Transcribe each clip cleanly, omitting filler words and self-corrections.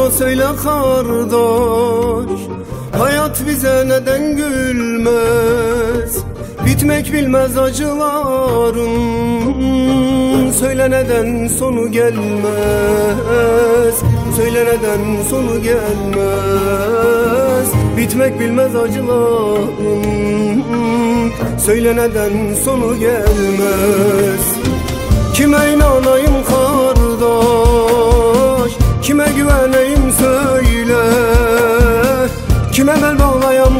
söyle kardeş, hayat bize neden gülmez? Bitmek bilmez acıların, söyle neden sonu gelmez? Söyle neden sonu gelmez? Bitmek bilmez acıların, söyle neden sonu gelmez? Kime inanayım kardeş, kime güveneyim söyle, kime bel bağlayam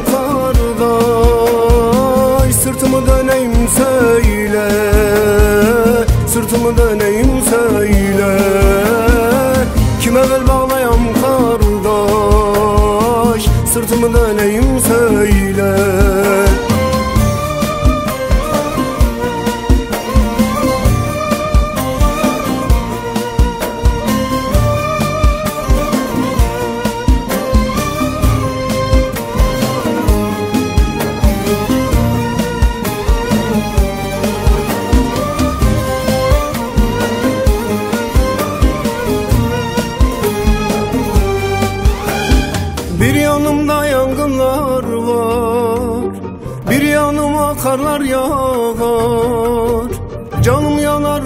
kardeş, sırtımı döneyim söyle, sırtımı döneyim söyle, kime bel bağlayam kardeş, sırtımı döneyim söyle. Bir yanımda yangınlar var, bir yanıma karlar yağar. Canım yanar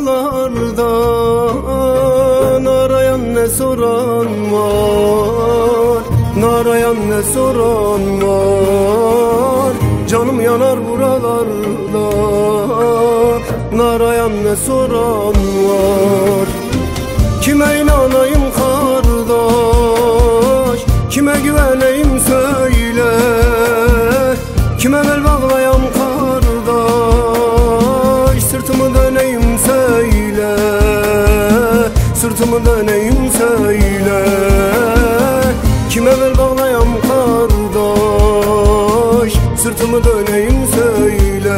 buralardan, arayan ne soran var, arayan ne soran var. Canım yanar buralardan, arayan ne soran var. Kime inanayım kardeş, kime güveneyim söyle, kime bel bağlayam kardeş, sırtımı döneyim söyle, sırtımı döneyim söyle, kime bel bağlayam kardeş, sırtımı döneyim söyle.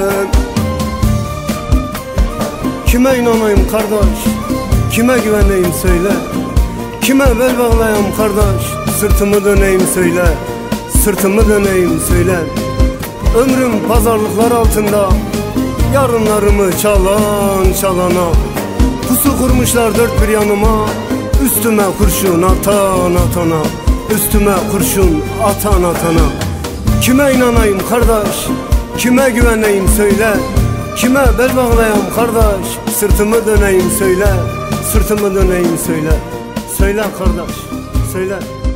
Kime inanayım kardeş, kime güveneyim söyle, kime bel bağlayam kardeş, sırtımı döneyim söyle, sırtımı döneyim söyle. Ömrüm pazarlıklar altında, yarınlarımı çalan çalana. Pusu kurmuşlar dört bir yanıma, üstüme kurşun atan atana, üstüme kurşun atan atana. Kime inanayım kardeş, kime güveneyim söyle, kime bel bağlayam kardeş, sırtımı döneyim söyle, sırtımı döneyim söyle. Söyle kardeş, söyle.